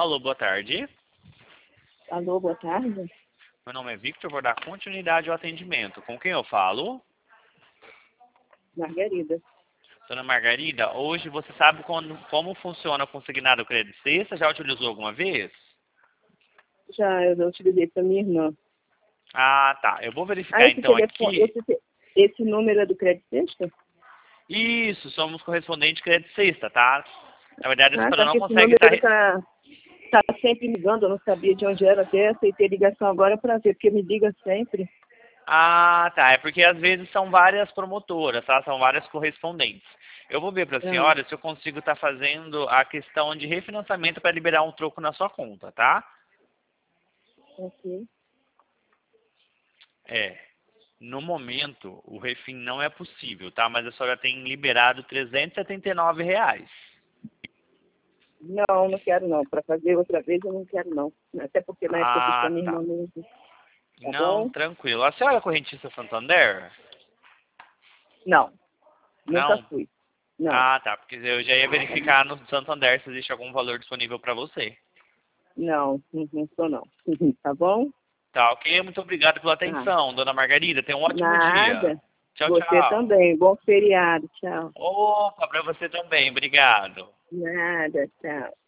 Alô, boa tarde. Alô, boa tarde. Meu nome é Victor, vou dar continuidade ao atendimento. Com quem eu falo? Margarida. Dona Margarida, hoje você sabe como funciona o consignado crédito sexta? Já utilizou alguma vez? Já eu utilizei para minha irmã. Ah, tá. Eu vou verificar Esse então telefone, aqui. esse número é do Crédito Sexta? Isso, somos correspondente crédito sexta, tá? Na verdade, a Ah, senhora tá, não que esse consegue número estar... tá sempre ligando, eu não sabia de onde era, até aceitei a ligação agora para ver, porque me liga sempre. Ah, tá. É porque às vezes são várias promotoras, tá? São várias correspondentes. Eu vou ver para a Ah, senhora se eu consigo estar fazendo a questão de refinanciamento para liberar um troco na sua conta, tá? ok. É. No momento, o refim não é possível, tá? Mas a senhora tem liberado R$ 379. Não, não quero não. Para fazer outra vez eu não quero não. Até porque na época eu fiz para Ah, minha irmã tá. mesmo. Tá Não, bom? tranquilo. A senhora é correntista Santander? Não, nunca Não? fui. Não, Ah, tá. Porque eu já ia verificar no Santander se existe algum valor disponível para você. não sou não. Tá bom? Tá, ok? Muito obrigado pela Tá. atenção, dona Margarida. Tenha um ótimo dia. Nada. Tchau, Você tchau. também. Bom feriado. Tchau. Opa, para você também. Obrigado. Nada. Tchau.